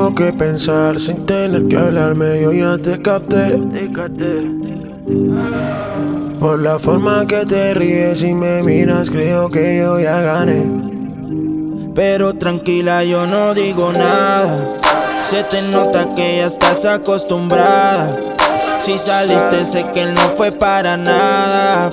tengo que pensar sin tener que hablarme, yo ya te capté. Por la forma que te ríes y me miras, creo que yo ya gané. Pero tranquila, yo no digo nada. Se te nota que ya estás acostumbrada. Si saliste sé que no fue para nada,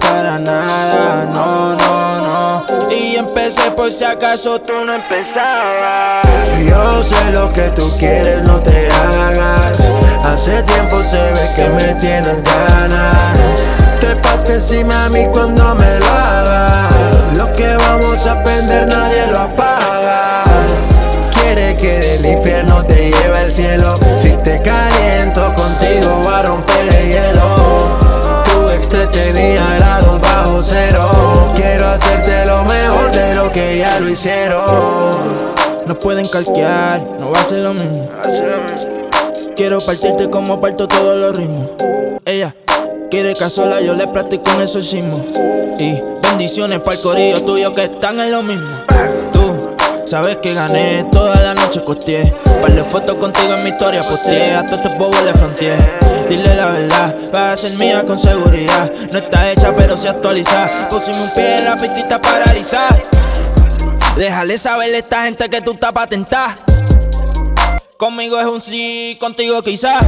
no, no, no. Y empecé por si acaso tú no empezabas. Yo sé lo que tú quieres, no te hagas. Hace tiempo se ve que me tienes ganas. Trépate encima a mí cuando me lo hagas. Lo que vamos a aprender nadie lo apaga. Quiere que del infierno te lleve al cielo. Si te caliento contigo voy a romper el hielo. Tu ex te tenía grados bajo cero. Quiero hacerte lo mejor de lo que ya lo hicieron. No pueden calquear, no va a ser lo mismo. Quiero partirte como parto todos los ritmos. Ella quiere que a sola yo le practico un exorcismo. Y bendiciones para el corillo tuyo que están en lo mismo. Tú sabes que gané, toda la noche costeé. Par de fotos contigo en mi historia posteé. A todos estos bobos le fronteé. Dile la verdad, va a ser mía con seguridad. No está hecha pero se actualiza. Pusimos un pie en la pistita paralizada. Déjale saberle a esta gente que tú estás patentada. Conmigo es un sí, contigo quizás.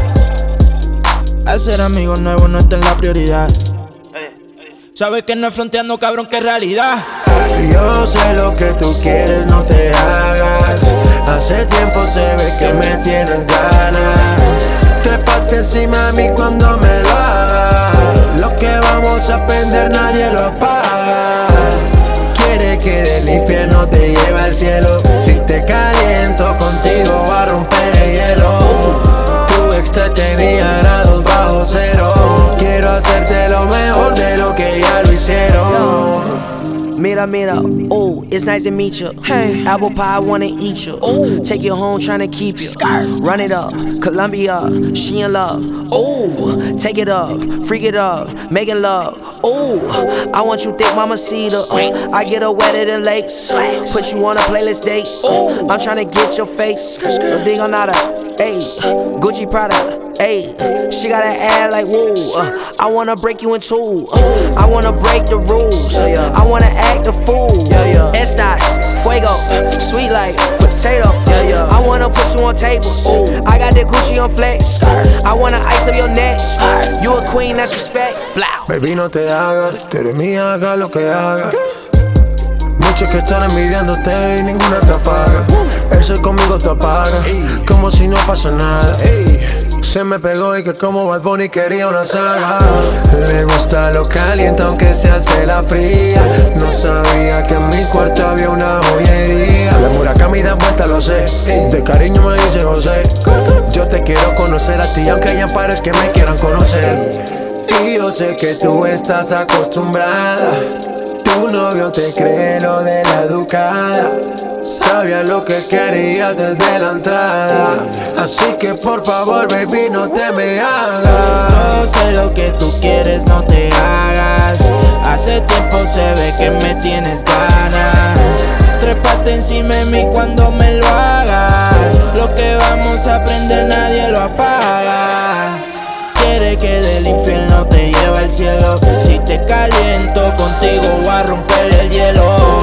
Hacer amigos nuevos no está en la prioridad. Sabes que no es fronteando, cabrón, que es realidad. Yo sé lo que tú quieres, no te hagas. Hace tiempo se ve que me tienes ganas. Trépate encima a mí cuando me lo hagas. Lo que vamos a aprender nadie lo apaga. Quiere que del infierno te lleve al cielo. Si te caliento contigo voy a romper el hielo. Tu ex te tenía grados bajo cero. Quiero hacerte lo mejor de lo que ya lo hicieron. Mira, mira, ooh, it's nice to meet you. Hey, apple pie, wanna eat you. Ooh, take you home, tryna keep you. Run it up, Columbia, she in love. Ooh, take it up, freak it up, making love. Ooh, I want you thick, mamacita. I get her wetter than lakes. Put you on a playlist date. Ooh, I'm tryna get your face. No digo nada, ayy. Gucci Prada, ayy. She got an ad like woo. I wanna break you in two. I wanna break the rules. I wanna act a fool. Estas, fuego, sweet like potato. I wanna put you on tables. I got the Gucci on flex. I wanna ice up your neck. You a queen, that's respect. Blah. Baby, no te hagas, tú eres mía, haga lo que hagas. Muchos que están envidiándote y ninguna te apaga. Eso conmigo te apaga, como si no pasa nada. Se me pegó y que como Bad Bunny quería una saga. Le gusta lo caliente aunque se hace la fría. No sabía que en mi cuarto había una joyería. La Murakami da vuelta, lo sé. De cariño me dice José. Yo te quiero conocer a ti aunque hayan pares que me quieran conocer. Y yo sé que tú estás acostumbrada. Tu novio te cree lo de la educada. Sabía lo que querías desde la entrada. Así que por favor, baby, no te me hagas. Yo sé lo que tú quieres, no te hagas. Hace tiempo se ve que me tienes ganas. Trépate encima de mí cuando me lo hagas. Lo que vamos a aprender nadie lo apaga. Quiere que del infierno te lleve al cielo. Si te caliento contigo voy a romper el hielo.